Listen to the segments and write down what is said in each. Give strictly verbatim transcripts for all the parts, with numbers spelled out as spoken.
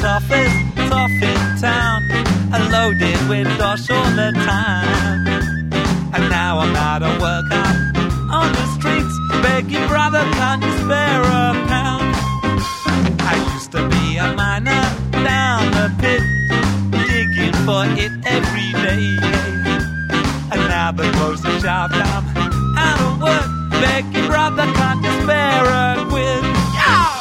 toughest, toughest town, and loaded with dosh all the time. And now I'm out of work, I'm on the streets, begging, brother, can you spare a pound? I used to be a miner down the pit, digging for it every day. And now the closer shop, I'm out of work, begging, brother, can't you spare a quid? Yeah!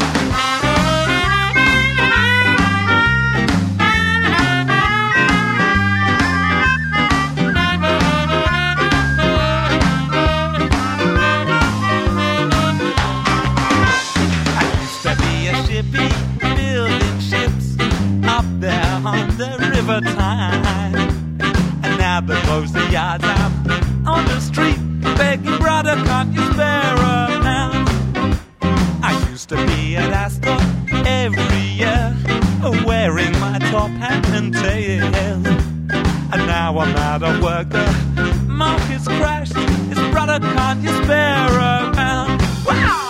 Building ships up there on the river Tyne. And now the closer yards, I'm on the street, begging, brother, can't you spare a pound? I used to be at Ascot every year, wearing my top hat and tail. And now I'm out of work, the market's crashed. It's, brother, can't you spare a pound? Wow!